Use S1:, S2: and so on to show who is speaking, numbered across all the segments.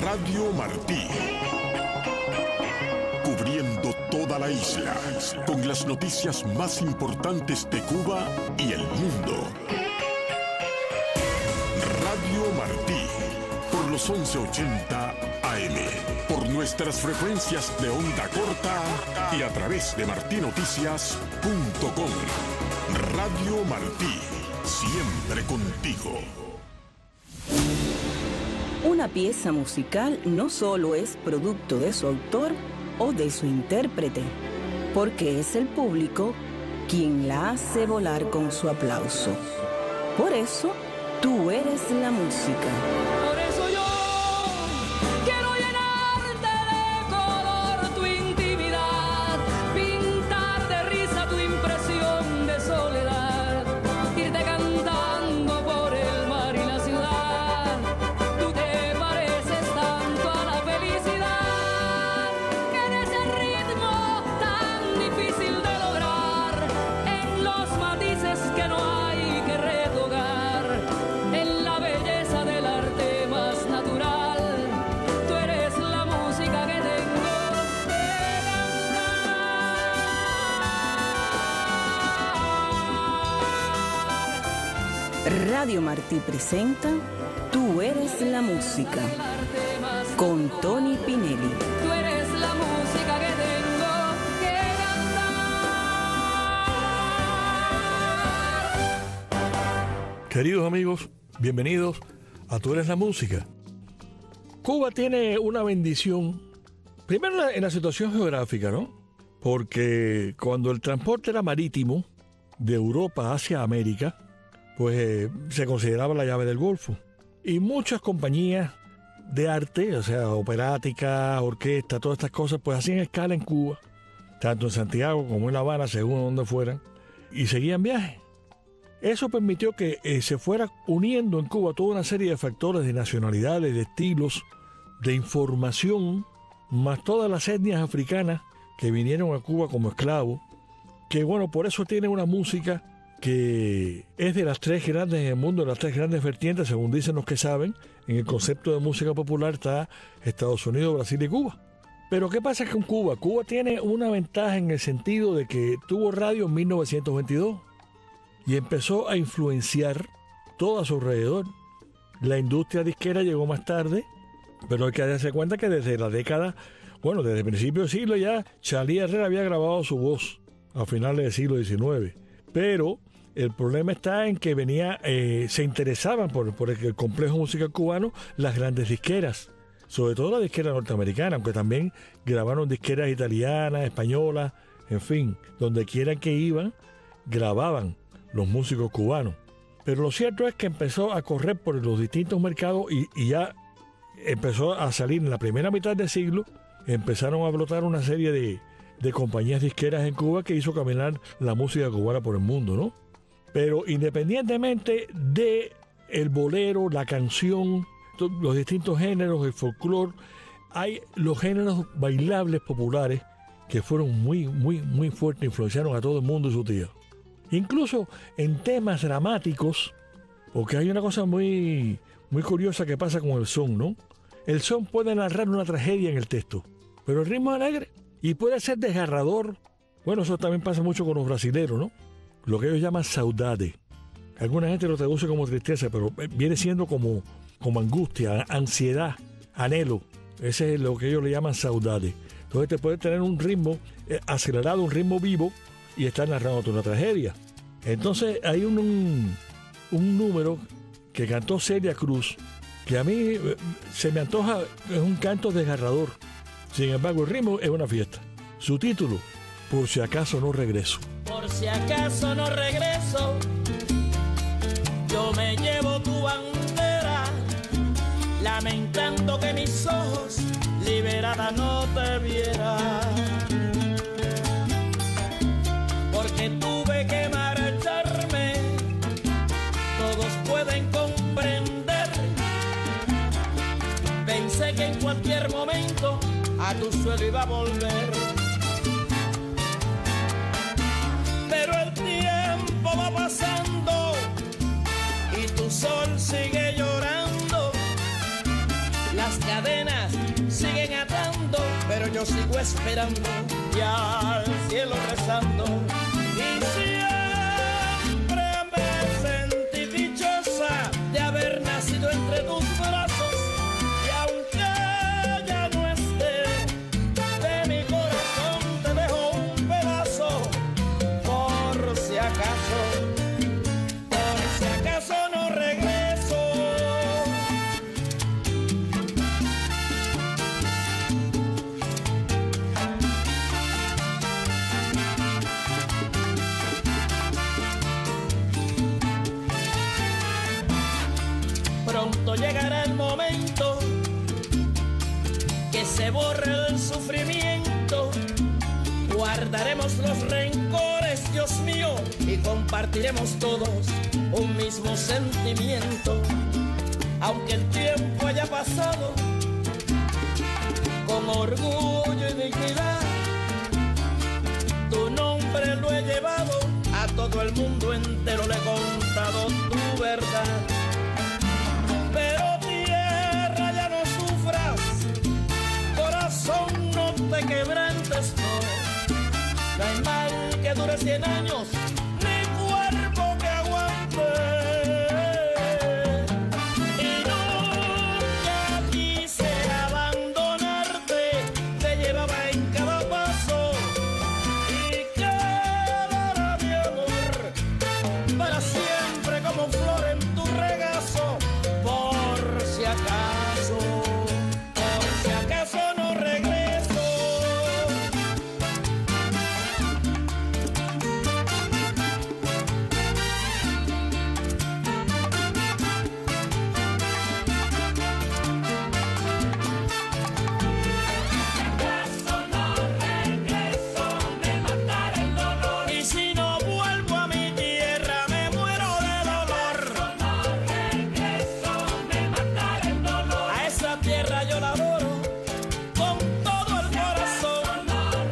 S1: Radio Martí. Cubriendo toda la isla con las noticias más importantes de Cuba y el mundo. Radio Martí, por los 1180 AM, por nuestras frecuencias de onda corta y a través de martinoticias.com. Radio Martí, siempre contigo.
S2: Una pieza musical no solo es producto de su autor o de su intérprete, porque es el público quien la hace volar con su aplauso. Por eso, tú eres la música.
S3: Por eso yo quiero llenarte de color tu intimidad, pintar de risa tu impresión de soledad, irte cantando por el mar y la ciudad. Tú te pareces tanto a la felicidad, que en ese ritmo tan difícil de lograr, en los matices que no hay que retocar, en la belleza del arte más natural, tú eres la música que tengo que
S2: cantar. Radio Martí presenta Tú eres la música, con Tony Pinelli.
S3: Tú eres la música que tengo que cantar.
S4: Queridos amigos, bienvenidos a Tú eres la música. Cuba tiene una bendición, primero en la situación geográfica, ¿no? Porque cuando el transporte era marítimo de Europa hacia América, pues se consideraba la llave del Golfo. Y muchas compañías de arte, o sea, operática, orquesta, todas estas cosas, pues hacían escala en Cuba, tanto en Santiago como en La Habana, según donde fueran, y seguían viajes. Eso permitió que se fuera uniendo en Cuba toda una serie de factores, de nacionalidades, de estilos, de información, más todas las etnias africanas que vinieron a Cuba como esclavos, que bueno, por eso tiene una música que es de las tres grandes en el mundo, de las tres grandes vertientes, según dicen los que saben. En el concepto de música popular está Estados Unidos, Brasil y Cuba. Pero ¿qué pasa con Cuba? Cuba tiene una ventaja en el sentido de que tuvo radio en 1922 y empezó a influenciar todo a su alrededor. La industria disquera llegó más tarde, pero hay que darse cuenta que desde la década, bueno, desde el principio del siglo ya, Charly Herrera había grabado su voz a finales del siglo XIX. Pero el problema está en que se interesaban por el complejo musical cubano las grandes disqueras, sobre todo la disquera norteamericana, aunque también grabaron disqueras italianas, españolas, en fin, donde quiera que iban, grababan los músicos cubanos. Pero lo cierto es que empezó a correr por los distintos mercados y ya empezó a salir en la primera mitad del siglo, empezaron a brotar una serie de compañías disqueras en Cuba que hizo caminar la música cubana por el mundo, ¿no? Pero independientemente de el bolero, la canción, los distintos géneros, el folclore, hay los géneros bailables populares que fueron muy, muy, muy fuertes, influenciaron a todo el mundo y su tía. Incluso en temas dramáticos, porque hay una cosa muy, muy curiosa que pasa con el son, ¿no? El son puede narrar una tragedia en el texto, pero el ritmo es alegre. Y puede ser desgarrador. Bueno, eso también pasa mucho con los brasileros, ¿no? Lo que ellos llaman saudade. Alguna gente lo traduce como tristeza, pero viene siendo como angustia, ansiedad, anhelo. Ese es lo que ellos le llaman saudade. Entonces te puede tener un ritmo acelerado, un ritmo vivo, y estar narrando una tragedia. Entonces hay un número que cantó Celia Cruz, que a mí se me antoja, es un canto desgarrador. Sin embargo, el ritmo es una fiesta. Su título, Por si acaso no regreso.
S3: Por si acaso no regreso, yo me llevo tu bandera, lamentando que mis ojos liberada no te vieran. Porque tuve que marcharme, todos pueden comprender. Pensé que en cualquier momento a tu suelo iba a volver. Pero el tiempo va pasando y tu sol sigue llorando. Las
S5: las cadenas siguen atando, pero yo sigo esperando y al cielo rezando. Y siempre me sentí dichosa de haber nacido entre tus brazos, y aunque ya no esté, de mi corazón te dejo un pedazo, por si acaso no regreso. Pronto llegará el momento que se borre el sufrimiento. Guardaremos los rencores, Dios mío, y compartiremos todos un mismo sentimiento. Aunque el tiempo haya pasado, con orgullo y dignidad, tu nombre lo he llevado, a todo el mundo entero le he contado tu verdad. Pero tierra, ya no sufras, corazón, no te quebrantes, no hay mal que dure 100 años, ni cuerpo que aguante. Y nunca quise abandonarte, te llevaba en cada paso, y quedará mi amor para siempre como flor en tu regazo. Por si acaso no regreso. Y si no vuelvo a mi tierra, me muero de dolor. A esa tierra yo la adoro con todo el corazón.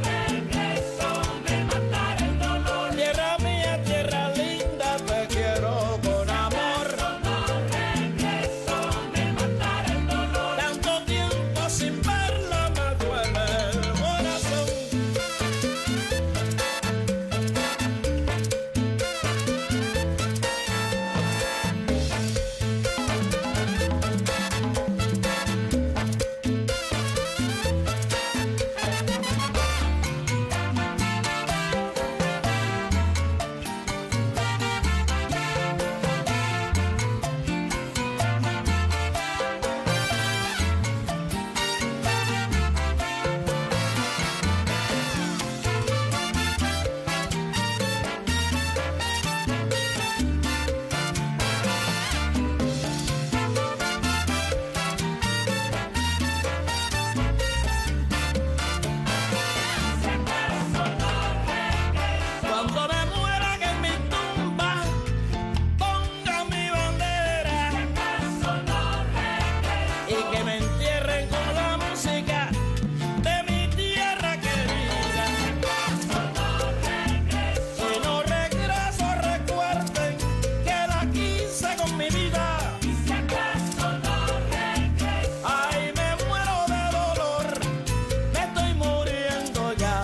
S5: Tierra mía, tierra linda, te quiero con amor. Tanto tiempo sin verla me duele el corazón. Cuando me muera, que en mi tumba ponga mi bandera, y que me entierren con la música de mi tierra querida. Si no regreso, recuerden que la quise con mi vida. Ay, me muero de dolor, me estoy muriendo ya.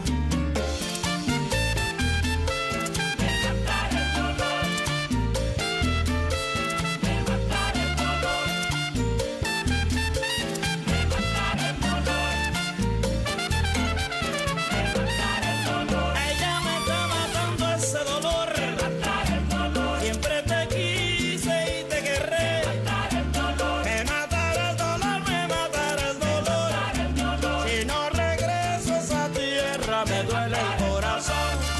S5: Ella me está matando ese dolor. Siempre te quise y te querré. Me matará el dolor, me matará el dolor. Si no regreso a esa tierra, me duele el corazón.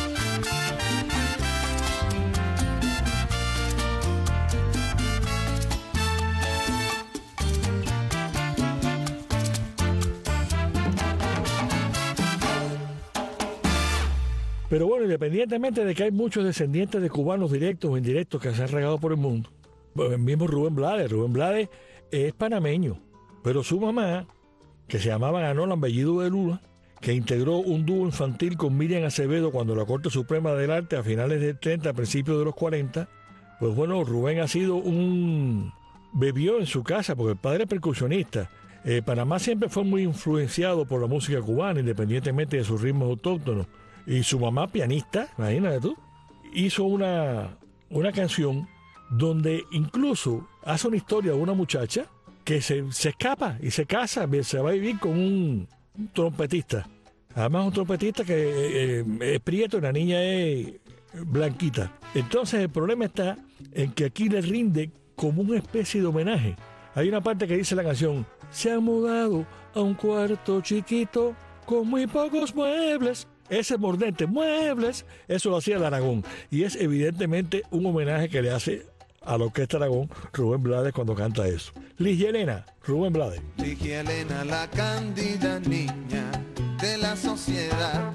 S4: Pero bueno, independientemente de que hay muchos descendientes de cubanos directos o indirectos que se han regado por el mundo, pues el mismo Rubén Blades es panameño, pero su mamá, que se llamaba Anolan Bellido de Lula, que integró un dúo infantil con Miriam Acevedo cuando la Corte Suprema del Arte a finales del 30, a principios de los 40, pues bueno, Rubén ha sido bebió en su casa, porque el padre es percusionista, Panamá siempre fue muy influenciado por la música cubana, independientemente de sus ritmos autóctonos. Y su mamá, pianista, imagínate tú, hizo una canción donde incluso hace una historia de una muchacha que se escapa y se casa, se va a vivir con un trompetista. Además un trompetista que es prieto y la niña es blanquita. Entonces el problema está en que aquí le rinde como una especie de homenaje. Hay una parte que dice la canción: se han mudado a un cuarto chiquito con muy pocos muebles. Ese mordente, muebles, eso lo hacía el Aragón. Y es evidentemente un homenaje que le hace a la Orquesta Aragón Rubén Blades cuando canta eso. Ligia Elena, Rubén Blades.
S6: Ligia Elena, la cándida niña de la sociedad,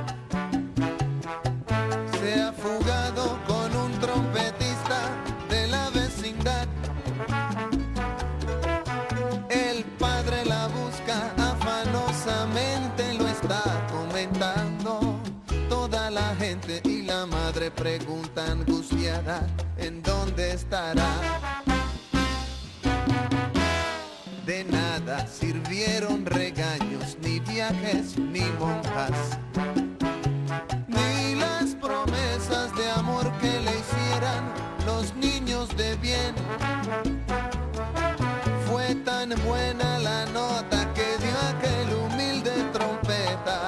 S6: se ha fugado con un trompetista de la vecindad. El padre la busca afanosamente, lo está comentando toda la gente, y la madre pregunta angustiada: ¿en dónde estará? De nada sirvieron regaños, ni viajes, ni monjas, ni las promesas de amor que le hicieran los niños de bien. Fue tan buena la nota que dio aquel humilde trompeta,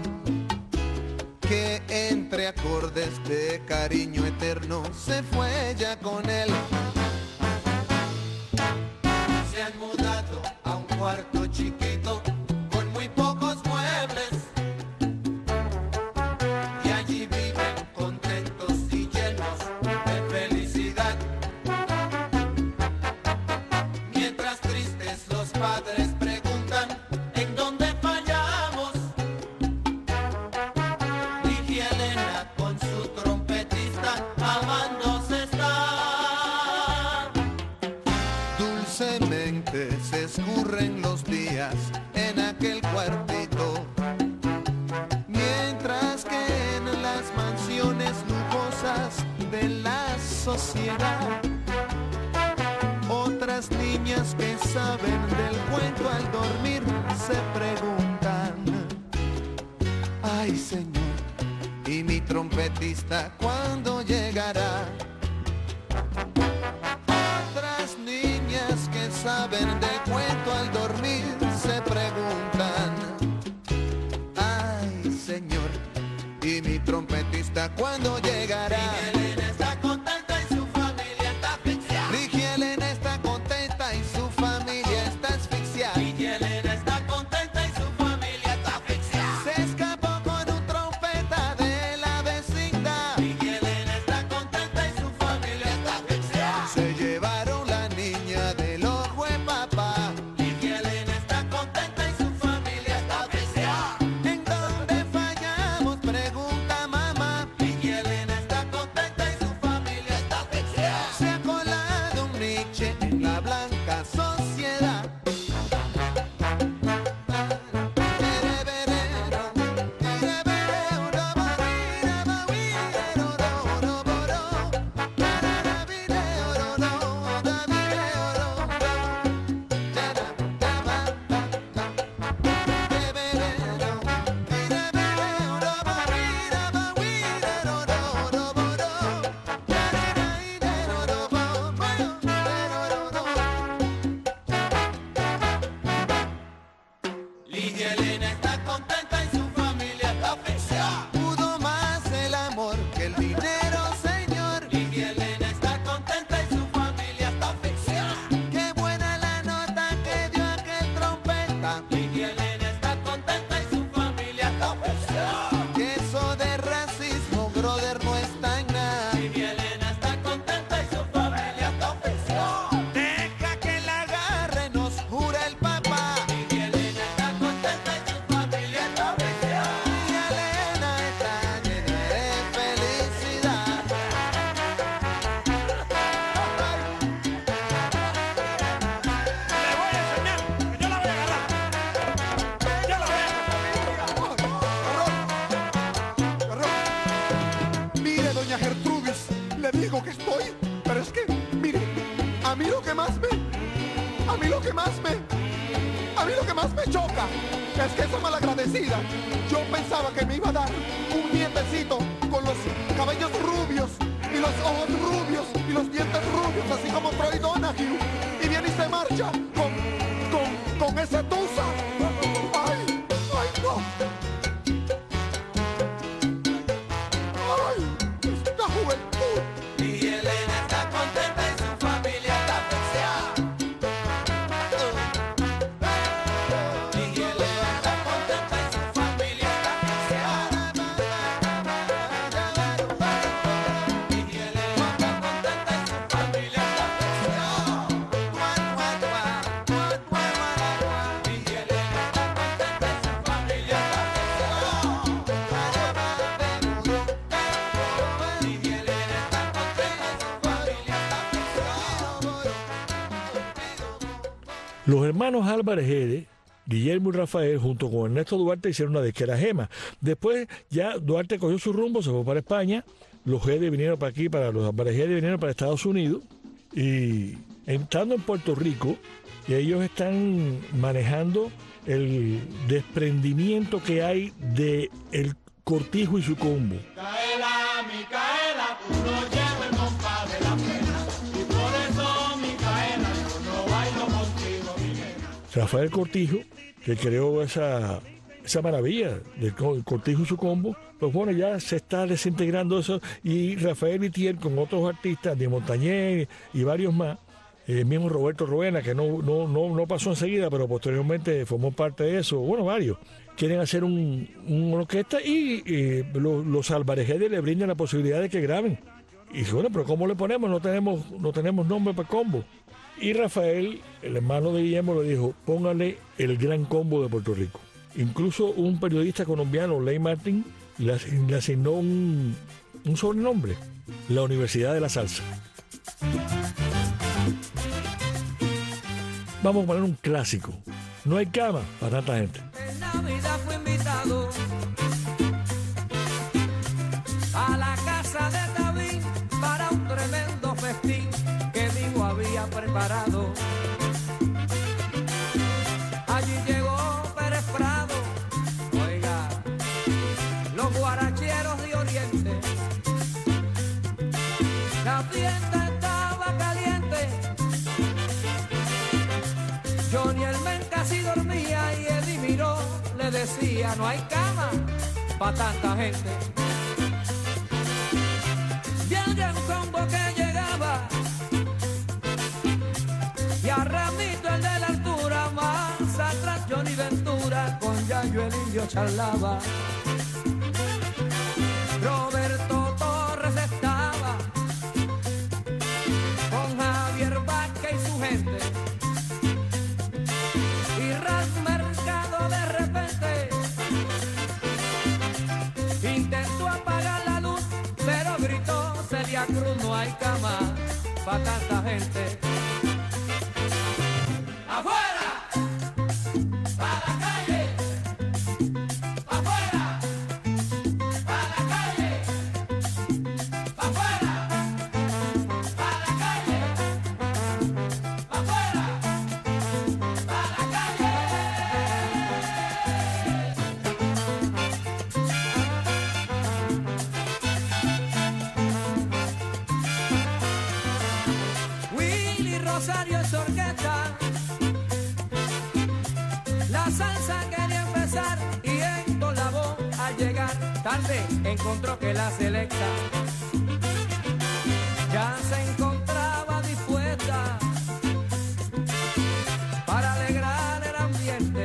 S6: que entre acordes de cariño eterno se fue ella con él. Se han mudado a un cuarto chiquito con muy pocos muebles, y allí viven contentos y llenos de felicidad. Mientras tristes los padres preguntan: ¿en dónde fallamos? Ligia Elena con su trompetista amándose está. Dulcemente se escurren los días en aquel cuartito, mientras que en las mansiones lujosas de la sociedad, otras niñas que saben del cuento al dormir se preguntan: ay Señor, ¿y mi trompetista cuándo llegará? Otras niñas que saben del cuento al dormir se preguntan: ay Señor, ¿y mi trompetista cuándo llegará? Ligia Elena está contenta y su familia está asfixiada. Ligia Elena está contenta y su familia está asfixiada. Ligia Elena está contenta y su familia está asfixiada. Se escapó con un trompeta de la vecindad. Ligia Elena está contenta y su familia está asfixiada. Se llevaron la niña del ojo de papá. Ligia Elena está contenta y su familia está asfixiada. ¿En dónde fallamos? Pregunta mamá. Ligia Elena está contenta y su familia está asfixiada. Se ha colado un Nietzsche en la blanca sociedad. Ligia Elena está contenta y su familia está asfixiada. Pudo más el amor que el dinero, señor. Ligia Elena está contenta y su familia está asfixiada. Qué buena la nota que dio aquel trompeta. Ligia Elena está contenta y su familia está asfixiada. Que eso de racismo, brother, no está en nada. Ligia Elena está contenta y su familia está asfixiada. Deja que la agarre, nos jura el papá. Ligia Elena está contenta y su familia está asfixiada. Ligia Elena está llena de felicidad.
S5: Le voy a enseñar, que yo la voy a agarrar. Yo la voy a agarrar.
S7: Mire, doña Gertrudis, le digo que estoy, pero es que, mire, a mí lo que más me más me choca es que esa malagradecida, yo pensaba que me iba a dar un nietecito con los cabellos rubios y los ojos rubios y los dientes rubios, así como Troy Donahue, y viene y se marcha con ese tusa. Ay, ay, no. Ay, esta juventud.
S6: Y Elena está contenta y su familia está asfixiada. Y Elena está contenta y su familia está asfixiada. Y Elena está contenta y su familia está asfixiada. Y Elena está contenta y su familia está
S4: Los hermanos Álvarez Gede, Guillermo y Rafael, junto con Ernesto Duarte, hicieron una disquera Gema. Después ya Duarte cogió su rumbo, se fue para España. Los Gede vinieron para aquí, los Álvarez Gede vinieron para Estados Unidos. Y entrando en Puerto Rico, ellos están manejando el desprendimiento que hay de el Cortijo y su combo.
S5: Micaela, Micaela, tú no llevas el compás de la pena. Y por eso, Micaela, yo no bailo contigo, Miguel.
S4: Rafael Cortijo, que creó esa maravilla del Cortijo y su combo, pues bueno, ya se está desintegrando eso. Y Rafael Itier con otros artistas, de Montañés y varios más, el mismo Roberto Roena, que no pasó enseguida, pero posteriormente formó parte de eso, bueno, varios. Quieren hacer una orquesta y los Álvarez Gede le brindan la posibilidad de que graben. Y dice, bueno, pero ¿cómo le ponemos? No tenemos nombre para combo. Y Rafael, el hermano de Guillermo, le dijo, póngale el gran combo de Puerto Rico. Incluso un periodista colombiano, Ley Martin, le asignó un sobrenombre, la Universidad de la Salsa. Vamos a poner un clásico. No hay cama para tanta gente.
S3: En Navidad fui invitado a la casa de David para un tremendo festín que mi hijo había preparado. Allí llegó Pérez Prado, oiga, los guaracheros de Oriente. La fiesta estaba caliente. Johnny el men casi dormía y Eddie Miró le decía, no hay cama para tanta gente. Y el gran combo que llegaba, y a Ramito el de la altura, más atrás Johnny Ventura, con Yayo el indio charlaba. Roberto Torres estaba con Javier Vázquez y su gente. Y Ralph Mercado de repente intentó apagar la luz, pero gritó Celia Cruz, no hay cama para tanta gente. ¡Afuera! ¡Para la calle! ¡Afuera! ¡Para la calle! ¡Afuera! ¡Para la calle! ¡Afuera! ¡Para la calle! Willy Rosario en su orquesta, la salsa quería empezar y Héctor Lavoe al llegar tarde encontró que la selecta ya se encontraba dispuesta para alegrar el ambiente.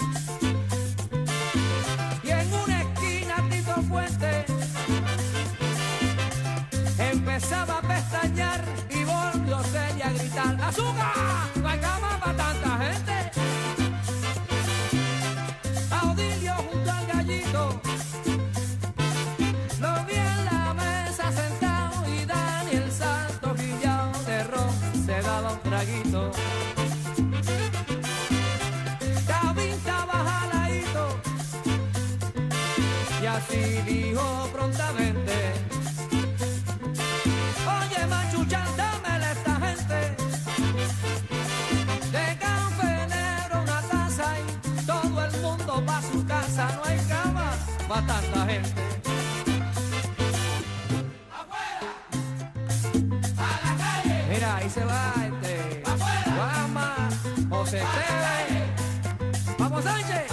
S3: Y en una esquina Tito Fuente empezaba a pestañear y volvió Celia a gritar, ¡azúcar! No hay cama para tanta gente. A Odilio junto al gallito lo vi en la mesa sentado y Daniel Santos guillao de ron se daba un traguito. David estaba jaladito y así dijo prontamente, oye machuchan, dámele esta gente de café negro una taza y a tanta gente. Mira, ahí se va Guama, José Esteban. ¡Vamos, Sánchez!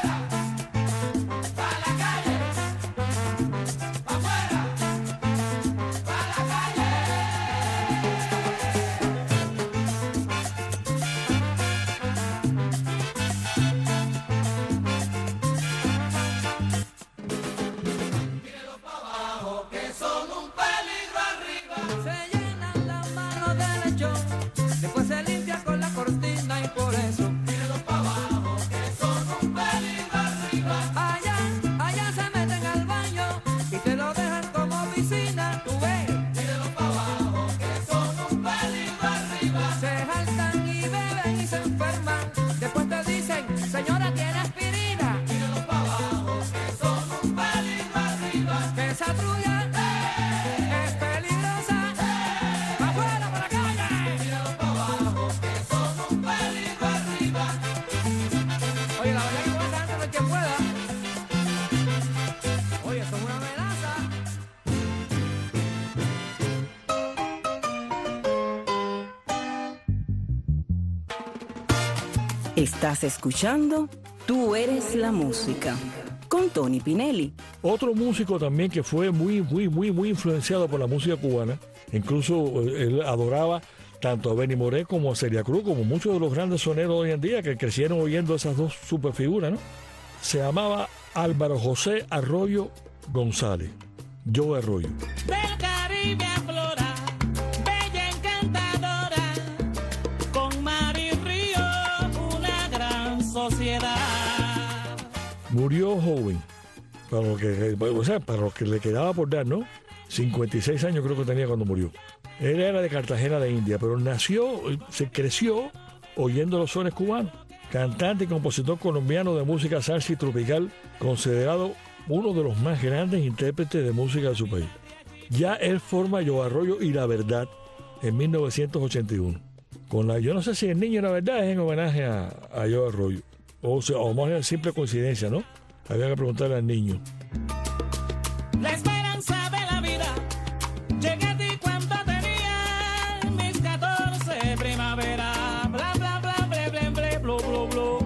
S3: Después se limpia con la cortina y por eso tírenlos pa' abajo, que son un peligro arriba. Allá se meten al baño y te lo dejan como piscina, tú ves. Tírenlos pa' abajo, que son un peligro arriba. Se jaltan y beben y se enferman. Después te dicen, señora, ¿tiene aspirina? Tírenlos pa' abajo, que son un peligro arriba. Que esa trulla es peligrosa. ¡Afuera, para la calle! Tírenlos pa' abajo, que son un peligro arriba. Oye, la verdad que con esa gente no hay quien pueda. Oye, eso es una amenaza.
S2: Estás escuchando Tú eres la música con Tony Pinelli.
S4: Otro músico también que fue muy influenciado por la música cubana. Incluso él adoraba tanto a Benny Moré como a Celia Cruz, como muchos de los grandes soneros hoy en día que crecieron oyendo esas dos superfiguras, ¿no? Se llamaba Álvaro José Arroyo González, Joe Arroyo.
S5: Del Caribe aflora, bella encantadora, con mar y río, una gran sociedad.
S4: Murió joven, para lo que le quedaba por dar, ¿no? 56 años creo que tenía cuando murió. Él era de Cartagena de India, pero se creció oyendo los sones cubanos. Cantante y compositor colombiano de música salsa y tropical, considerado uno de los más grandes intérpretes de música de su país. Ya él forma Joe Arroyo y La Verdad en 1981. Yo no sé si El Niño y La Verdad es en homenaje a Joe Arroyo. O más bien simple coincidencia, ¿no? Había que preguntarle al niño.
S5: La esperanza de la vida llega a ti cuando tenía mis 14 primavera. Bla, bla, bla, ble, ble, ble, blu, blu, blu.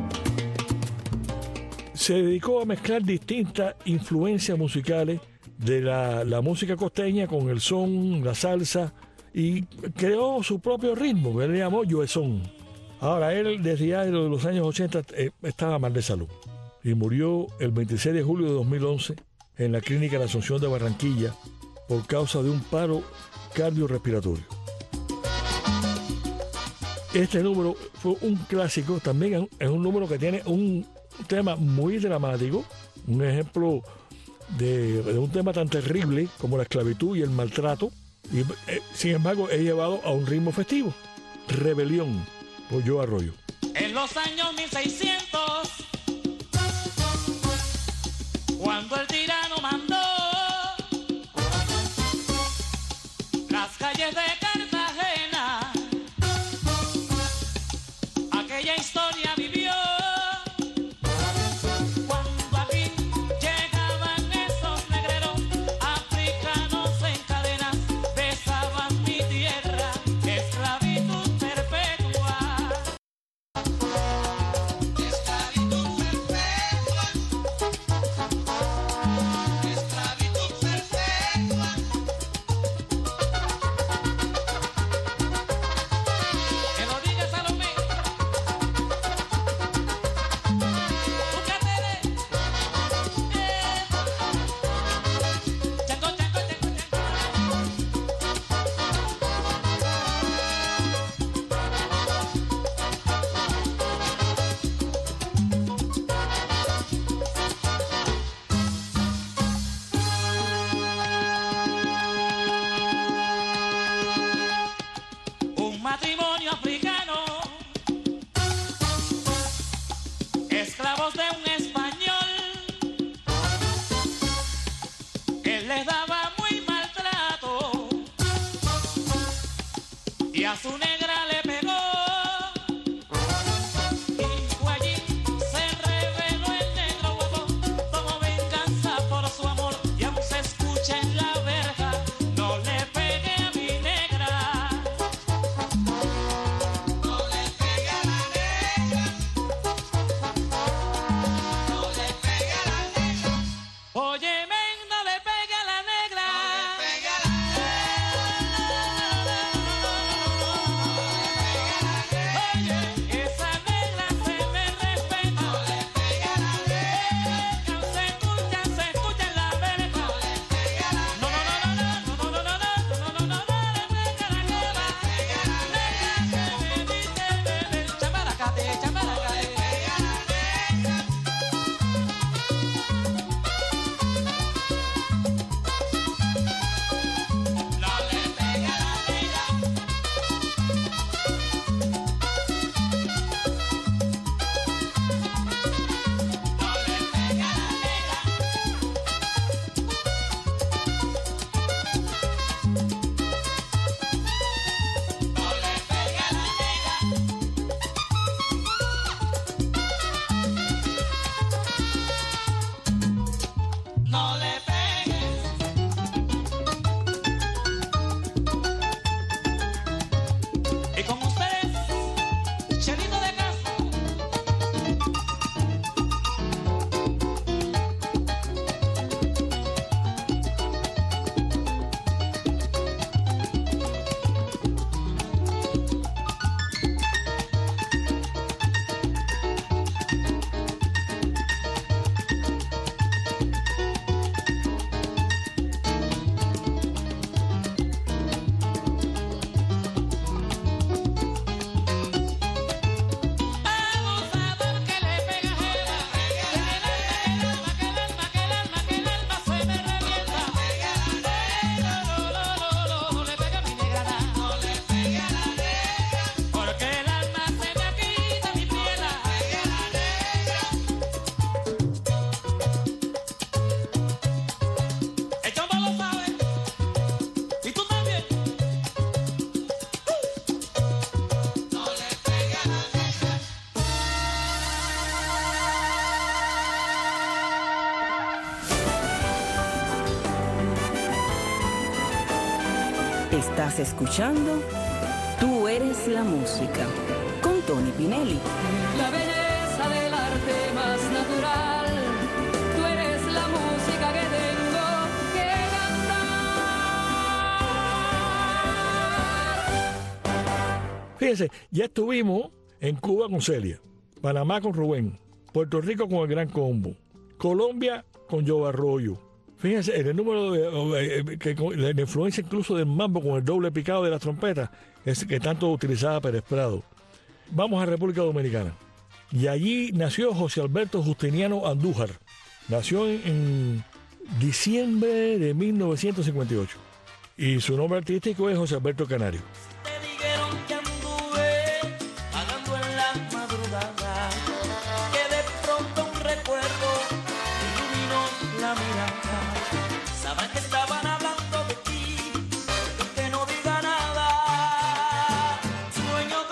S4: Se dedicó a mezclar distintas influencias musicales de la música costeña con el son, la salsa, y creó su propio ritmo, que él le llamó Joezón. Ahora, él desde ya de los años 80 estaba mal de salud y murió el 26 de julio de 2011 en la Clínica de la Asunción de Barranquilla por causa de un paro cardiorrespiratorio. Este número fue un clásico, también es un número que tiene un tema muy dramático, un ejemplo de un tema tan terrible como la esclavitud y el maltrato, y sin embargo es llevado a un ritmo festivo. Rebelión, por Joe Arroyo.
S5: En los años 1600, cuando el tirano mandó las calles de Cartagena, aquella historia vivió. Cuando aquí llegaban esos negreros africanos en cadenas, besaban mi tierra, esclavitud perpetua. Esclavitud perpetua. Esclavitud perpetua. Que lo diga Salomé. Búscatele. Chango, chango, chango, un matrimonio africano, esclavos de un español. Él les daba muy maltrato y a su negra le pegó. Y fue allí, se reveló el negro huevo, tomó venganza por
S2: Estás escuchando Tú eres la música con Tony Pinelli.
S3: La belleza del arte más natural. Tú eres la música que tengo que cantar.
S4: Fíjense, ya estuvimos en Cuba con Celia, Panamá con Rubén, Puerto Rico con el Gran Combo, Colombia con Joe Arroyo. Fíjense, en el número la influencia incluso del mambo con el doble picado de las trompetas, que tanto utilizaba Pérez Prado. Vamos a República Dominicana. Y allí nació José Alberto Justiniano Andújar. Nació en diciembre de 1958. Y su nombre artístico es José Alberto Canario.
S5: Te dijeron que anduve vagando en la madrugada, que de pronto un recuerdo iluminó la mirada. Saben que estaban hablando de ti, que no diga nada. Sueño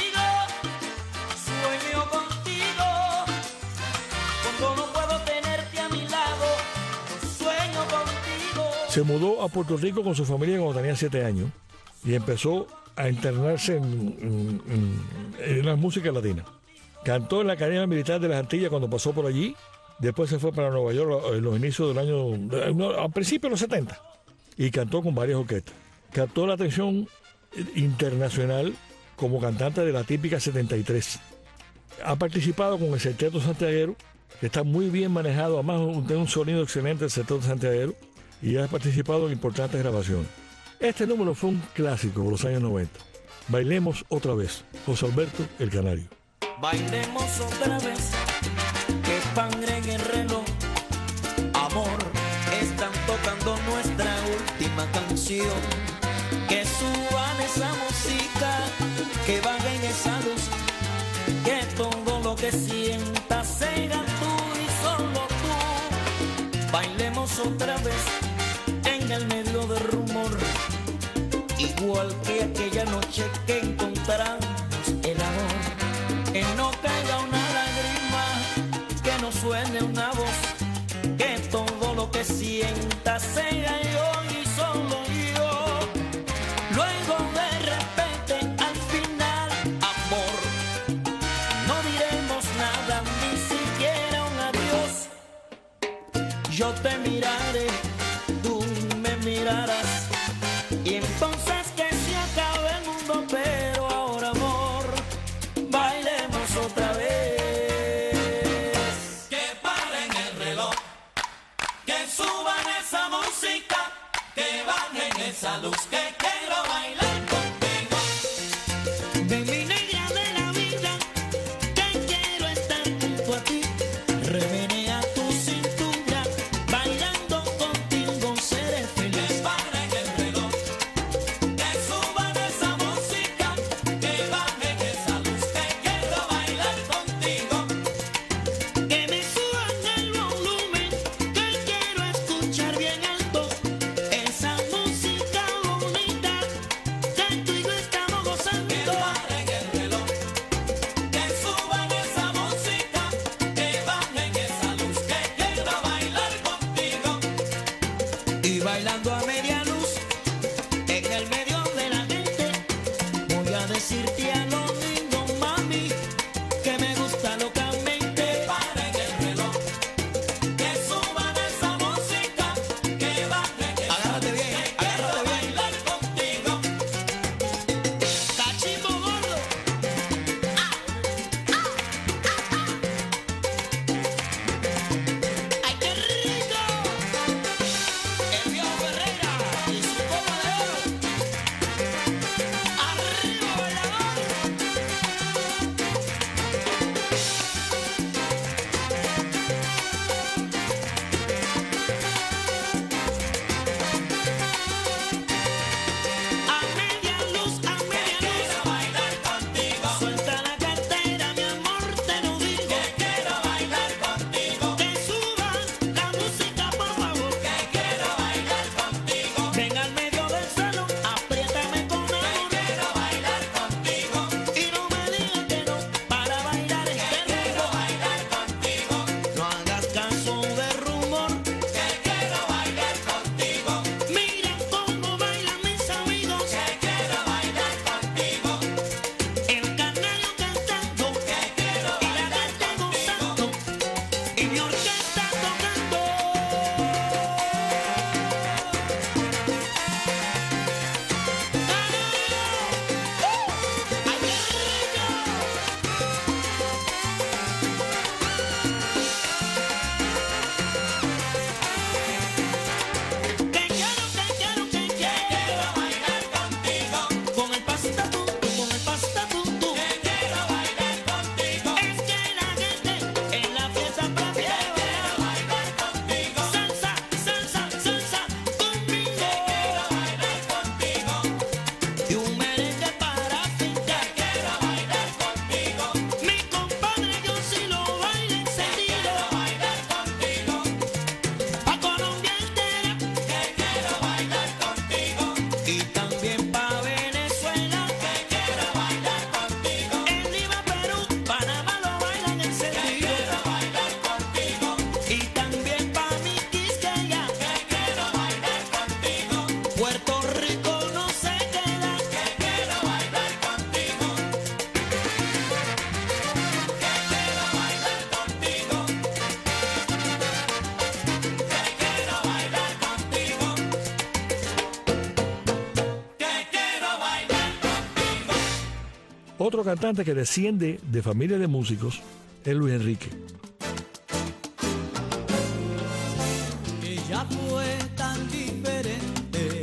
S5: contigo, cuando no puedo tenerte a mi lado. Sueño contigo.
S4: Se mudó a Puerto Rico con su familia cuando tenía 7 años y empezó a internarse en la música latina. Cantó en la Academia Militar de las Antillas cuando pasó por allí. Después se fue para Nueva York en los inicios del año, a principios de los 70, y cantó con varias orquestas. Captó la atención internacional como cantante de la típica 73. Ha participado con el Sexteto Santiaguero, que está muy bien manejado, además de un sonido excelente el Sexteto Santiaguero, y ha participado en importantes grabaciones. Este número fue un clásico de los años 90. Bailemos otra vez, José Alberto el Canario.
S5: Bailemos otra vez, que sangre en el reloj. Amor, están tocando nuestra última canción. Que suban esa música, que bajen esa luz. Que todo lo que sientas sea tú y solo tú. Bailemos otra vez en el medio del rumor, igual que aquella noche que encontramos el amor. Que no caiga una lágrima, que no suene una voz, que todo lo que sientas sea yo y solo yo. Luego de repente al final, amor, no diremos nada, ni siquiera un adiós. Yo te miraré, tú me mirarás, y entonces que se acabe el mundo, pero ahora amor, bailemos otra vez. Que paren el reloj, que suban esa música, que bajen esa luz, que quiero bailar contigo. De mi negra de la vida, que quiero estar junto a ti. Remenea tu cintura, bailando contigo seré feliz. Que paren el reloj, que suban esa música, que bajen esa luz, que quiero bailar contigo. Que me suban el volumen, que quiero escuchar bien alto esa música bonita que tú y yo estamos gozando. Que paren el reloj, que suban esa música, que bajen esa luz, que quiero bailar contigo. Y bailando a media luz, en el medio de la gente, voy a decirte a lo lindo, mami, que me gusta locamente. Paren el reloj, que suban esa música, que bajen esa agárrate bien, luz, que quiero bailar contigo. Cachimbo gordo. ¡Ay, qué rico! El viejo Herrera.
S4: Otro cantante que desciende de familia de músicos es Luis Enrique.
S8: Ella fue tan diferente,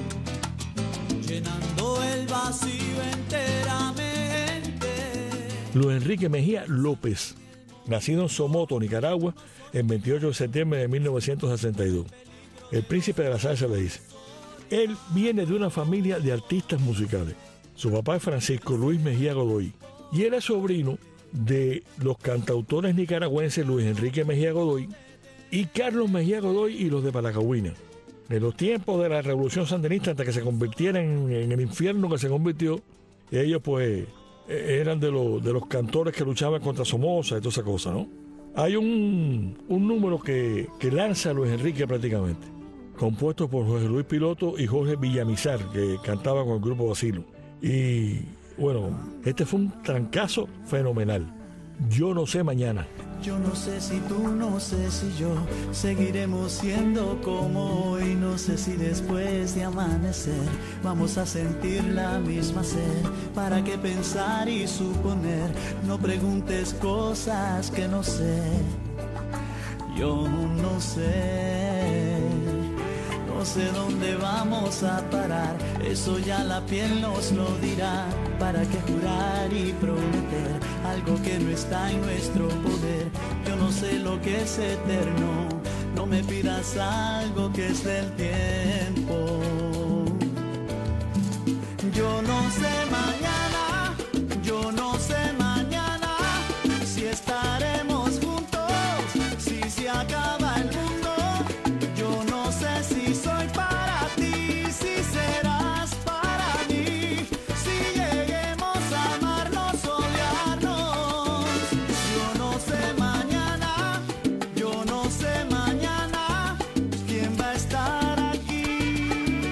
S8: llenando el vacío enteramente.
S4: Luis Enrique Mejía López, nacido en Somoto, Nicaragua, el 28 de septiembre de 1962. El príncipe de la salsa le dice. Él viene de una familia de artistas musicales. Su papá es Francisco Luis Mejía Godoy y él es sobrino de los cantautores nicaragüenses Luis Enrique Mejía Godoy y Carlos Mejía Godoy y los de Palacagüina. En los tiempos de la Revolución Sandinista, hasta que se convirtieran en el infierno que se convirtió, ellos pues eran de los cantores que luchaban contra Somoza y toda esa cosa, ¿no? Hay un número que lanza Luis Enrique prácticamente, compuesto por José Luis Piloto y Jorge Villamizar, que cantaba con el grupo Basilo. Y bueno, este fue un trancazo fenomenal. Yo no sé mañana.
S8: Yo no sé si tú, no sé si yo seguiremos siendo como hoy. No sé si después de amanecer vamos a sentir la misma sed. ¿Para qué pensar y suponer? No preguntes cosas que no sé. Yo no sé. No sé dónde vamos a parar, eso ya la piel nos lo dirá. ¿Para qué jurar y prometer algo que no está en nuestro poder? Yo no sé lo que es eterno, no me pidas algo que es del tiempo. Yo no sé mañana, yo no sé mañana si estaremos juntos, si se acaba el mundo. Yo no sé si soy para ti, si serás para mí, si lleguemos a amarnos, odiarnos. Yo no sé mañana, yo no sé mañana quién va a estar aquí.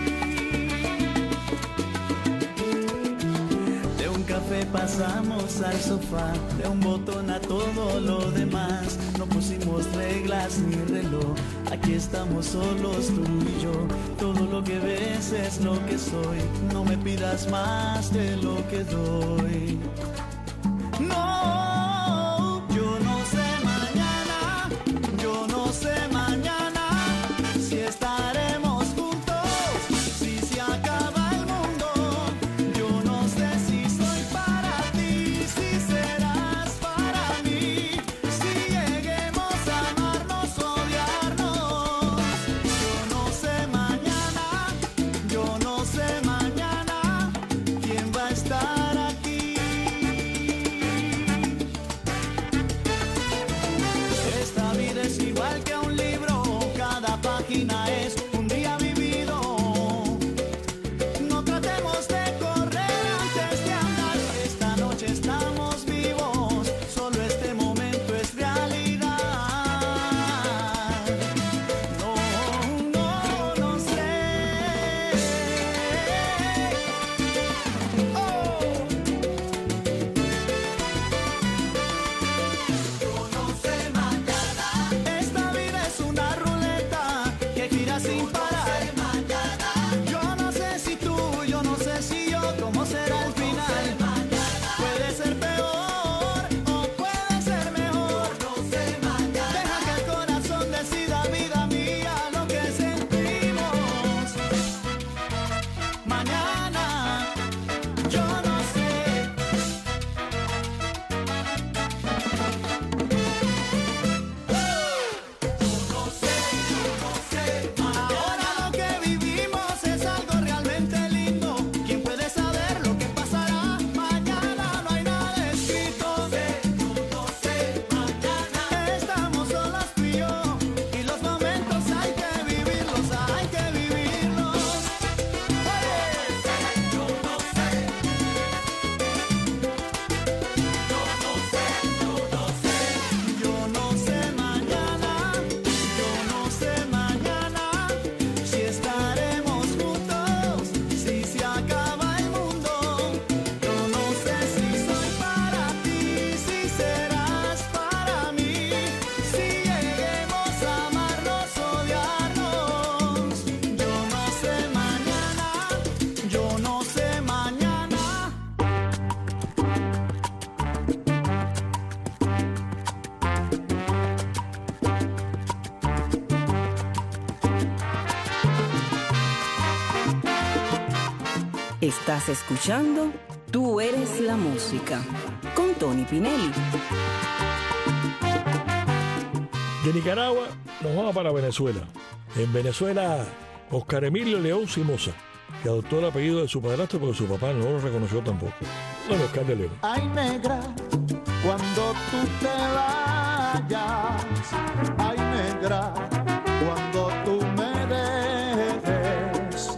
S8: De un café pasamos al sofá, de un botón a todo lo demás. No pusimos reglas ni reloj, aquí estamos solos tú y yo. Todo lo que ves es lo que soy, no me pidas más de lo que doy. No, yo no sé mañana, yo no sé mañana si estaremos juntos, si se acaba el mundo. Yo no sé si soy para ti, si serás para mí, si lleguemos a amarnos, odiarnos. Yo no sé mañana, yo no sé mañana quién va a estar aquí. Esta vida es igual que un libro, cada página es un día vivido. No tratemos de correr antes de andar, esta noche estamos vivos, solo este momento es realidad. No, no, no sé. Yo no sé mañana. Esta vida
S2: Estás escuchando Tú eres la música con Tony Pinelli.
S4: De Nicaragua nos vamos para Venezuela. En Venezuela, Oscar Emilio León Simosa, que adoptó el apellido de su padrastro porque su papá no lo reconoció tampoco. Bueno, Oscar de León.
S8: Ay, negra, cuando tú te vayas, ay, negra, cuando tú me dejes,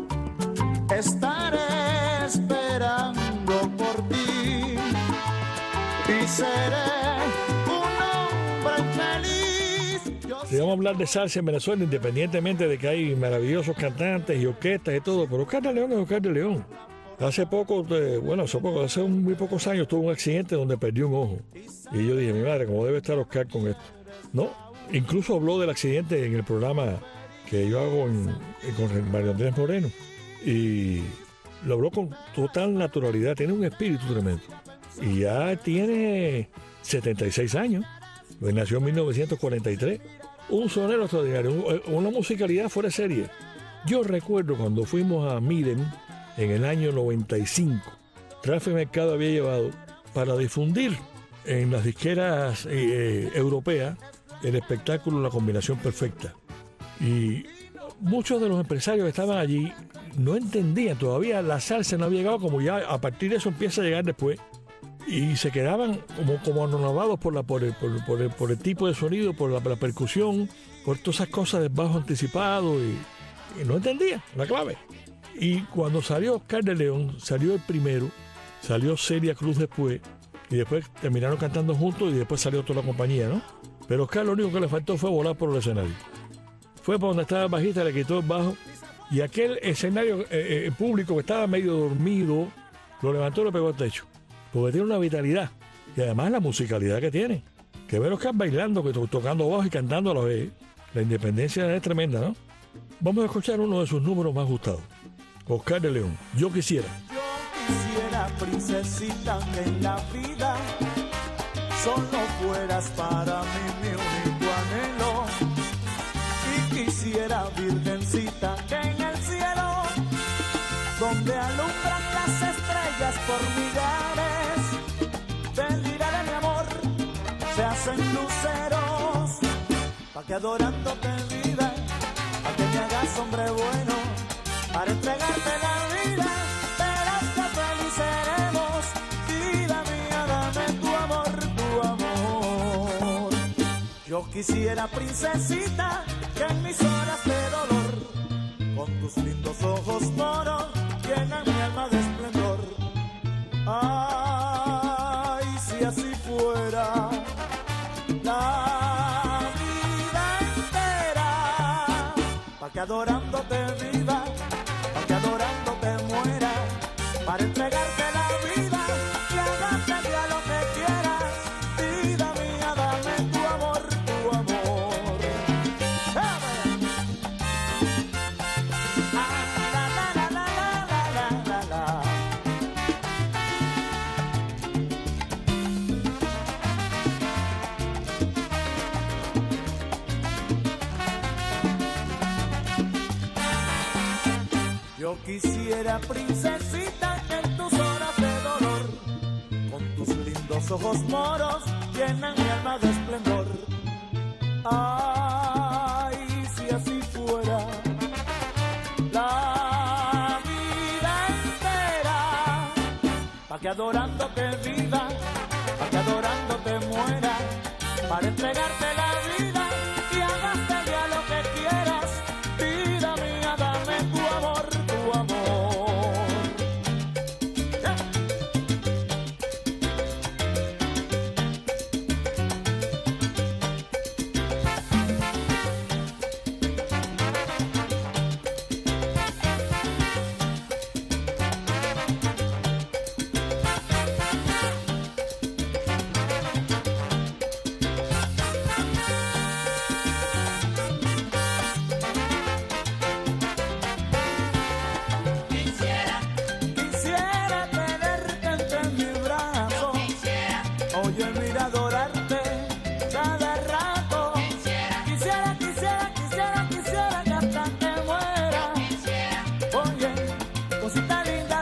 S8: estaré esperando por ti y seré un hombre feliz.
S4: Si vamos a hablar de salsa en Venezuela, independientemente de que hay maravillosos cantantes y orquestas y todo, pero Oscar de León es Oscar de León. Hace muy pocos años tuvo un accidente donde perdió un ojo. Y yo dije, mi madre, ¿cómo debe estar Oscar con esto? No, incluso habló del accidente en el programa que yo hago con Mario Andrés Moreno. Y lo habló con total naturalidad, tiene un espíritu tremendo. Y ya tiene 76 años, pues nació en 1943. Un sonero extraordinario, una musicalidad fuera de serie. Yo recuerdo cuando fuimos a Miren, en el año 95, Rafa Mercado había llevado para difundir en las disqueras europeas el espectáculo La Combinación Perfecta. Y muchos de los empresarios que estaban allí no entendían, todavía la salsa no había llegado, como ya a partir de eso empieza a llegar después, y se quedaban como anonadados por el tipo de sonido, por la percusión, por todas esas cosas del bajo anticipado, y no entendían la clave. Y cuando salió Oscar de León, salió el primero, salió Celia Cruz después, y después terminaron cantando juntos y después salió toda la compañía, ¿no? Pero Oscar lo único que le faltó fue volar por el escenario. Fue para donde estaba el bajista, le quitó el bajo, y aquel escenario público que estaba medio dormido, lo levantó y lo pegó al techo. Porque tiene una vitalidad, y además la musicalidad que tiene. Que ver a Oscar bailando, tocando bajo y cantando a la vez. La independencia es tremenda, ¿no? Vamos a escuchar uno de sus números más gustados. Oscar de León, Yo Quisiera.
S8: Yo quisiera, princesita, que en la vida solo fueras para mí mi único anhelo. Y quisiera, virgencita, que en el cielo, donde alumbran las estrellas por millares, del ira de mi amor se hacen luceros, pa' que adorándote vida, pa' que me hagas hombre bueno, para entregarte la vida, verás que feliz seremos. Vida mía, dame tu amor. Yo quisiera, princesita, que en mis horas de dolor, con tus lindos ojos moros, llenan mi alma de esplendor. Ay, si así fuera la vida entera, pa' que adorándote viva, que adorándote muera, para entregarte la vida y hagarte a lo que quieras. Vida mía, dame tu amor, tu amor. La, la, la, la, la, la, la, la. Yo quisiera, princesita, que en tus horas de dolor, con tus lindos ojos moros, llenan mi alma de esplendor. Ay, si así fuera la vida entera, pa' que adorándote viva, pa' que adorándote muera, para entregarte la vida y hagarte a lo que quieras. Vida mía, dame tu amor, tu amor. Cosita linda.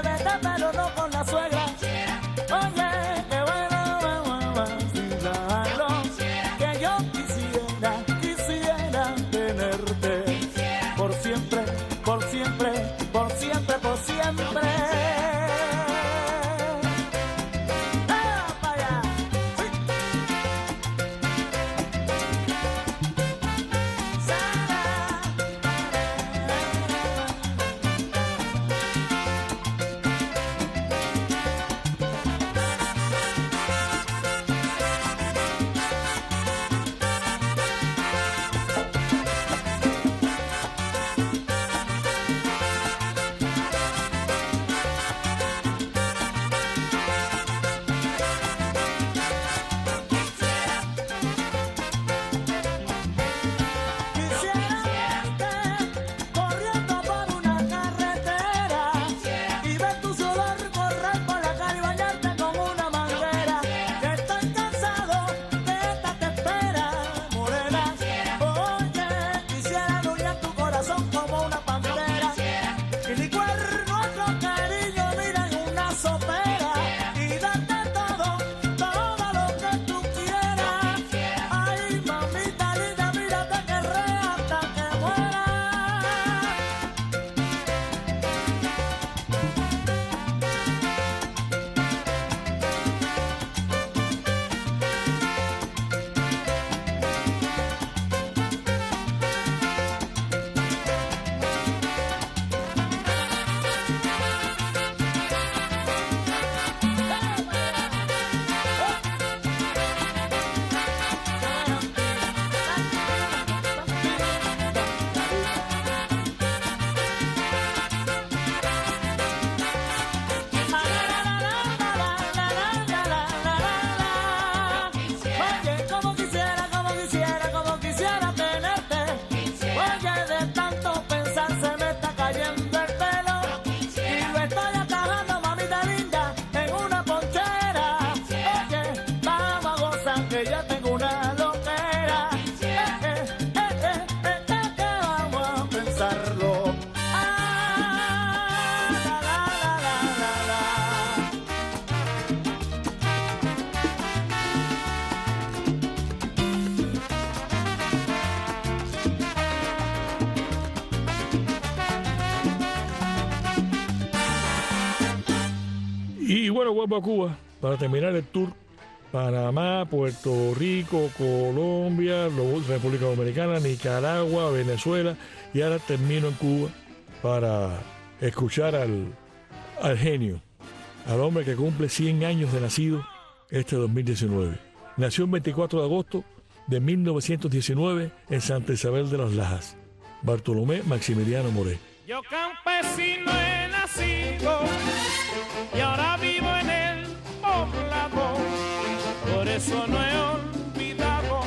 S8: ya tengo una loquera. Vamos a pensarlo.
S4: Y bueno, vuelvo a Cuba para terminar el tour. Panamá, Puerto Rico, Colombia, República Dominicana, Nicaragua, Venezuela. Y ahora termino en Cuba para escuchar al genio, al hombre que cumple 100 años de nacido este 2019. Nació el 24 de agosto de 1919 en Santa Isabel de las Lajas. Bartolomé Maximiliano Moré.
S5: Yo campesino he nacido y ahora vivo en el poblado, por eso no he olvidado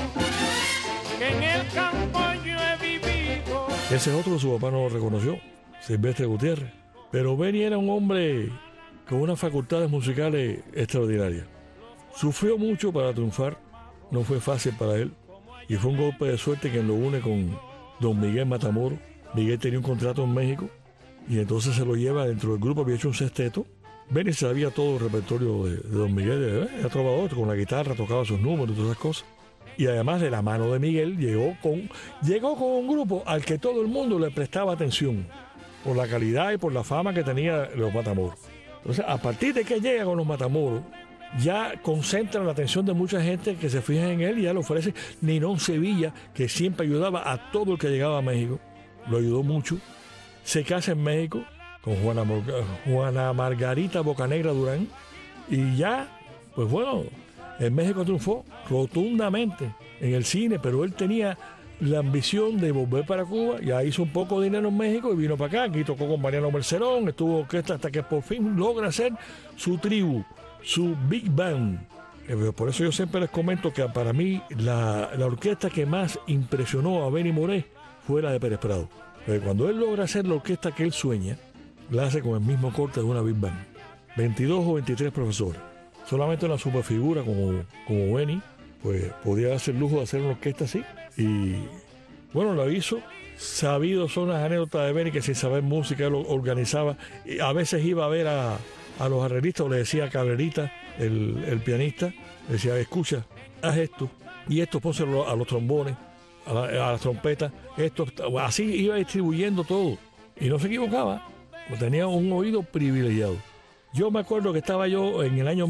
S5: que en el campo yo he vivido.
S4: Ese es otro que su papá no lo reconoció, Silvestre Gutiérrez. Pero Benny era un hombre con unas facultades musicales extraordinarias. Sufrió mucho para triunfar, no fue fácil para él, y fue un golpe de suerte que lo une con don Miguel Matamoros. Miguel tenía un contrato en México y entonces se lo lleva dentro del grupo, había hecho un sexteto. Benny sabía todo el repertorio de don Miguel, era trovador, con la guitarra tocaba sus números y todas esas cosas. Y además de la mano de Miguel llegó con un grupo al que todo el mundo le prestaba atención por la calidad y por la fama que tenía los Matamoros. Entonces, a partir de que llega con los Matamoros, ya concentra la atención de mucha gente que se fija en él y ya le ofrece Ninón Sevilla, que siempre ayudaba a todo el que llegaba a México. Lo ayudó mucho. Se casa en México con Juana Margarita Bocanegra Durán. Y ya, pues bueno, en México triunfó rotundamente en el cine, pero él tenía la ambición de volver para Cuba. Ya hizo un poco de dinero en México y vino para acá. Aquí tocó con Mariano Mercerón, estuvo en orquesta hasta que por fin logra hacer su tribu, su Big Band. Por eso yo siempre les comento que para mí la orquesta que más impresionó a Benny Moré fue la de Pérez Prado. Cuando él logra hacer la orquesta que él sueña, la hace con el mismo corte de una Big Band. 22 o 23 profesores. Solamente una superfigura como Benny, pues podía darse el lujo de hacer una orquesta así. Y bueno, lo hizo. Sabido son las anécdotas de Benny que sin saber música él organizaba. Y a veces iba a ver a los arreglistas o le decía a Cabrerita, el pianista, le decía, escucha, haz esto. Y esto pónselo a los trombones, a las trompetas, así iba distribuyendo todo y no se equivocaba, tenía un oído privilegiado. Yo me acuerdo que estaba yo en el año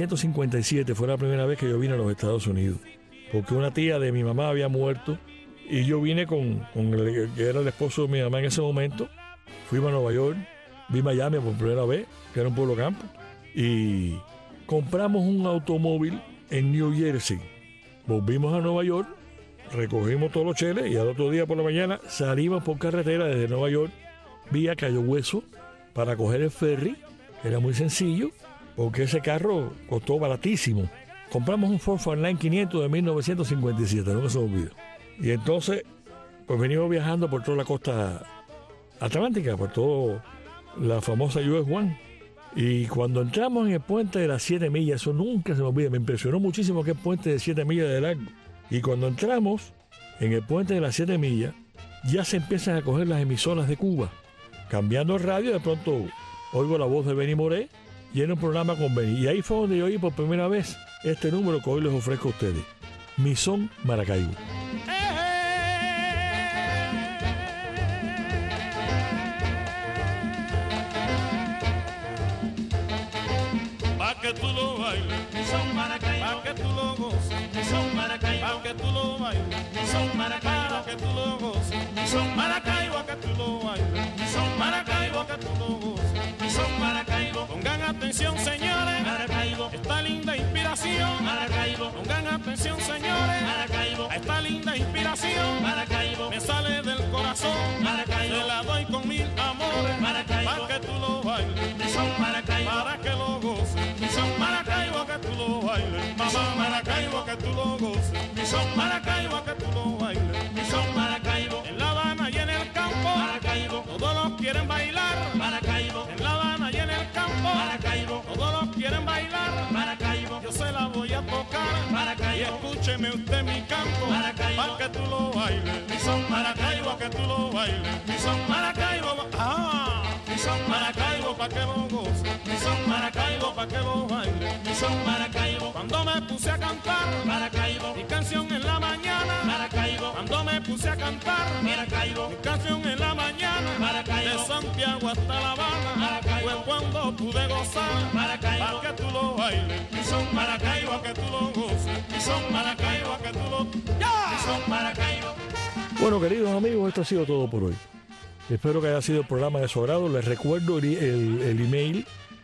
S4: 1957, fue la primera vez que yo vine a los Estados Unidos, porque una tía de mi mamá había muerto y yo vine con el que era el esposo de mi mamá en ese momento. Fuimos a Nueva York, vi Miami por primera vez, que era un pueblo campo, y compramos un automóvil en New Jersey. Volvimos a Nueva York, recogimos todos los cheles y al otro día por la mañana salimos por carretera desde Nueva York vía Cayo Hueso para coger el ferry. Era muy sencillo porque ese carro costó baratísimo. Compramos un Ford Fairlane 500 de 1957, nunca se me olvida. Y entonces pues venimos viajando por toda la costa atlántica, por toda la famosa US One. Y cuando entramos en el puente de las 7 millas, eso nunca se me olvida, me impresionó muchísimo que el puente de 7 millas de largo. Y cuando entramos en el puente de las 7 millas, ya se empiezan a coger las emisoras de Cuba. Cambiando el radio, de pronto oigo la voz de Benny Moré y en un programa con Benny. Y ahí fue donde yo oí por primera vez este número que hoy les ofrezco a ustedes. Mi Son Maracaibo.
S5: Pa' que tú lo bailes, mi son Maracaibo. Pa' que tú lo goces, mi son Maracaibo. Pa' que tú lo bailes, mi son Maracaibo. Pa' que tú lo goces, mi son Maracaibo. Que tú lo bailes, mi son Maracaibo. Que tú lo goces, mi son Maracaibo. Pongan atención, señores, Maracaibo. Esta linda inspiración, Maracaibo. Pongan atención, señores, Maracaibo. Esta linda inspiración, Maracaibo. Me sale del corazón, Maracaibo. Se la doy con mil amores, Maracaibo. Pa' que tú lo bailes, mi son Maracaibo. Para que lo goces, mi son Maracaibo. Que tú lo bailes, mamá Maracaibo. Que tú lo goces, mi son Maracaibo. Que tú lo bailes, mi son Maracaibo. En La Habana y en el campo, Maracaibo. Todos los quieren bailar, Maracaibo. En La Habana y en el campo, Maracaibo. Todos los quieren bailar, Maracaibo. Yo se la voy a tocar, Y escúcheme usted mi canto, pa' que tú lo bailes. Mi son Maracaibo, que tú lo bailes. Mi son Maracaibo, mi son Maracaibo, pa' que lo goce. Mi son Maracaibo, pa' que lo baile. Mi son Maracaibo. Cuando me puse a cantar, Maracaibo, mi canción en la mañana, Maracaibo. Cuando me puse a cantar, Maracaibo, mi canción en la mañana, Maracaibo. De Santiago hasta La Habana, Maracaibo. Fue cuando pude gozar, Maracaibo, pa' que tú lo bailes. Mi son Maracaibo, que tú lo goces. Mi son Maracaibo, que tú lo... ¡Ya! Mi son Maracaibo.
S4: Bueno, queridos amigos, esto ha sido todo por hoy. Espero que haya sido el programa de su agrado. Les recuerdo el email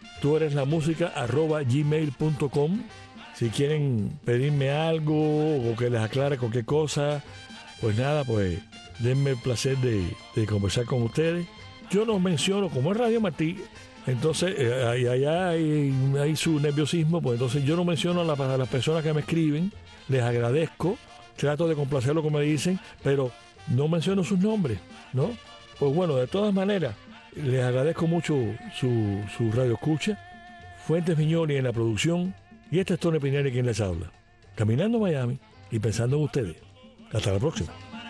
S4: tuereslamusica@gmail.com. Si quieren pedirme algo o que les aclare cualquier cosa, pues nada, pues denme el placer de conversar con ustedes. Yo no menciono, como es Radio Martí, entonces allá hay su nerviosismo, pues entonces yo no menciono a las personas que me escriben, les agradezco, trato de complacer lo que me dicen, pero no menciono sus nombres, ¿no? Pues bueno, de todas maneras, les agradezco mucho su radio escucha. Fuentes Viñoli en la producción, y este es Tony Pineri quien les habla. Caminando Miami y pensando en ustedes. Hasta la próxima.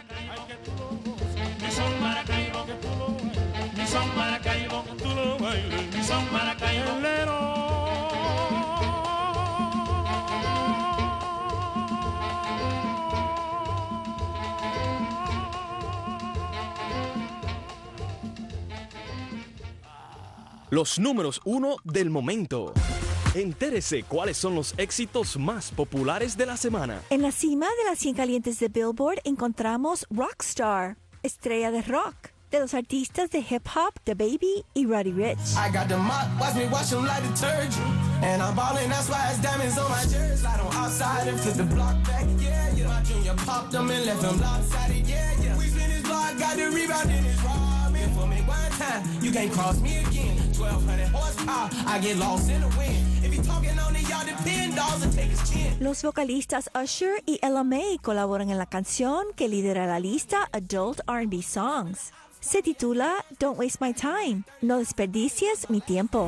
S9: Los números 1 del momento. Entérese cuáles son los éxitos más populares de la semana.
S10: En la cima de las 100 calientes de Billboard encontramos Rockstar, estrella de rock, de los artistas de hip hop The Baby y Roddy Ricch.
S11: I got the mop, watch me wash them like detergent. And I'm ballin', that's why it's diamonds on my jersey. Slide on outside and flip the block back, yeah, yeah. My junior popped them and left them lopsided, yeah, yeah. We spin his block, got the rebound in his robin. For me one time, you can't cross me again. 1200 horsepower, I get lost in the wind. If you talking on it, y'all depend, dolls and take his chin.
S10: Los vocalistas Usher y Ella Mai colaboran en la canción que lidera la lista Adult R&B Songs. Se titula Don't Waste My Time, no desperdicies mi tiempo.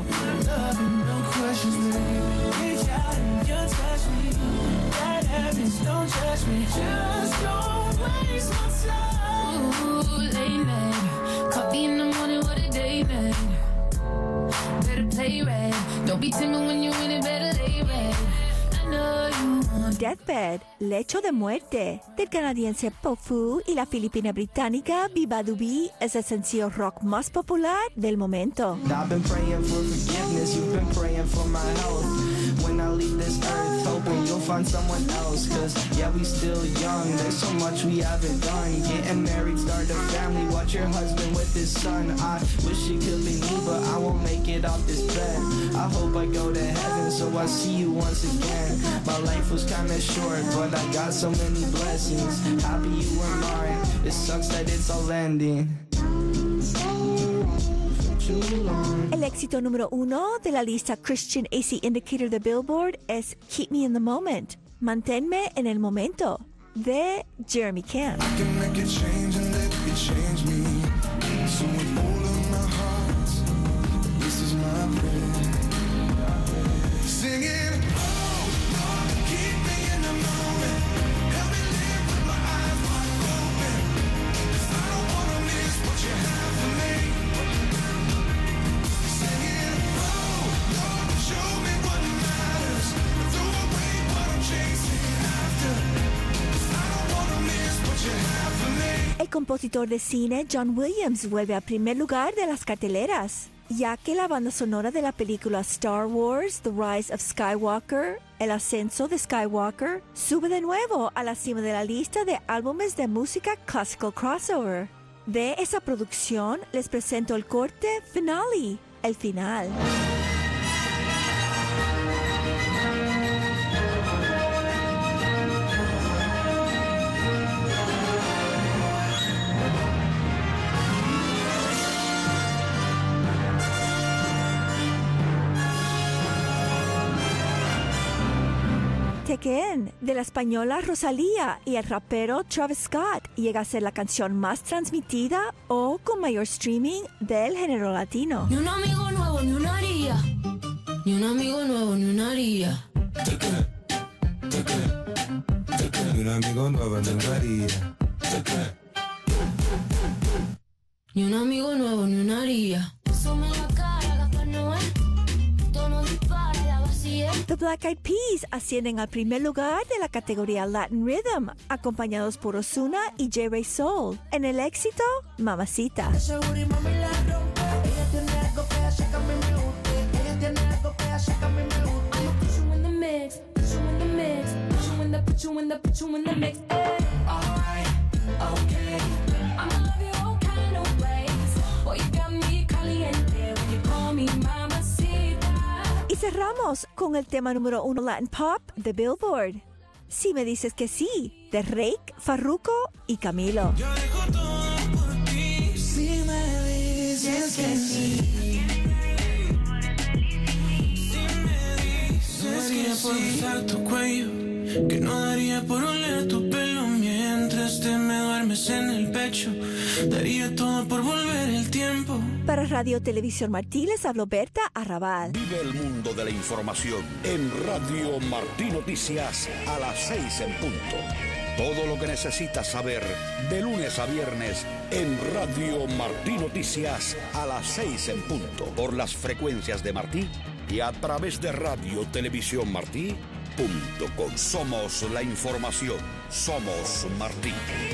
S3: Coffee in the morning, what a day, man. Better play right. Don't be timid when you win it, better lay right. I know you want.
S10: Deathbed, Lecho de Muerte, del canadiense Pofu y la filipina británica Biba Dubi, es el sencillo rock más popular del momento.
S12: I've been praying for forgiveness, you've been praying for my health. When I leave this earth, hoping you'll find someone else. Cause yeah, we still young, there's so much we haven't done. Getting married, start a family, watch your husband with his son. I wish it could be me, but I won't make it off this bed. I hope I go to heaven, so I see you once again. My life was kinda short, but I got so many blessings. Happy you were mine, it sucks that it's all ending.
S10: El éxito número 1 de la lista Christian AC Indicator de Billboard es Keep Me in the Moment, Manténme en el Momento, de Jeremy Camp.
S11: I can make a change and let it change me. So with all of my heart, this is my prayer. Singing, oh, Lord, keep me in the moment. Help me live with my eyes wide open. 'Cause I don't wanna miss what you have for me. Singing, oh, Lord, show me what matters. Throw away what I'm chasing after. 'Cause I don't wanna miss what you have for me.
S10: El compositor de cine John Williams vuelve al primer lugar de las carteleras, ya que la banda sonora de la película Star Wars, The Rise of Skywalker, El Ascenso de Skywalker, sube de nuevo a la cima de la lista de álbumes de música classical crossover. De esa producción les presento el corte Finale, el final. Tekken, de la española Rosalía y el rapero Travis Scott, llega a ser la canción más transmitida o con mayor streaming del género latino.
S3: Ni un amigo nuevo, ni una haría. Ni un amigo nuevo, ni una haría.
S11: Tekken, Tekken.
S13: amigo nuevo ni una haría.
S14: Ni un amigo nuevo, ni una haría. Sume la cara, Gaspar Noé. Tono dispara, la vacía.
S10: The Black Eyed Peas ascienden al primer lugar de la categoría Latin Rhythm, acompañados por Ozuna y J. Ray Soul. En el éxito, Mamacita.
S14: Put you in the mix. Alright, okay. I'ma love you all kind of ways. Boy, you got me caliente when you call me mamacita.
S10: Y cerramos con el tema número 1 Latin Pop de Billboard. Si me dices que sí, de Rake, Farruko y Camilo.
S11: Yo dejo todo por ti. Si me dices que sí.
S13: No daría por besar tu cuello, que no daría por oler tu pelo mientras te me duermes en el pecho. Daría todo por volver el tiempo.
S10: Para Radio Televisión Martí les habló Berta Arrabal.
S15: Vive el mundo de la información en Radio Martí Noticias a las 6 en punto. Todo lo que necesitas saber de lunes a viernes en Radio Martí Noticias a las 6 en punto. Por las frecuencias de Martí y a través de Radio Televisión Martí.com. Somos la información. Somos Martí.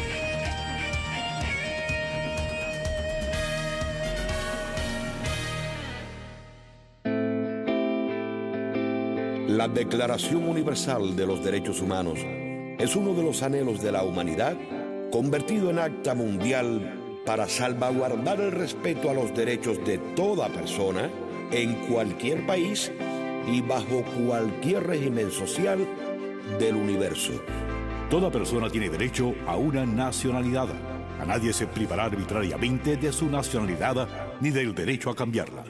S15: La Declaración Universal de los Derechos Humanos es uno de los anhelos de la humanidad convertido en acta mundial para salvaguardar el respeto a los derechos de toda persona en cualquier país y bajo cualquier régimen social del universo.
S16: Toda persona tiene derecho a una nacionalidad. A nadie se privará arbitrariamente de su nacionalidad ni del derecho a cambiarla.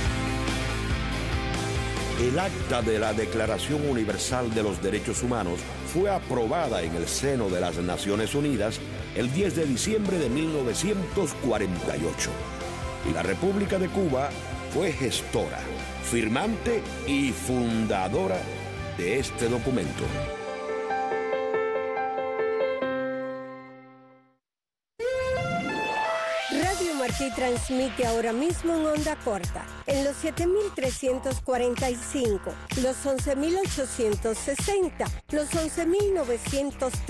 S15: El acta de la Declaración Universal de los Derechos Humanos fue aprobada en el seno de las Naciones Unidas el 10 de diciembre de 1948. Y la República de Cuba fue gestora, firmante y fundadora de este documento.
S17: Radio Martí transmite ahora mismo en onda corta, en los 7.345, los 11.860, los 11.930.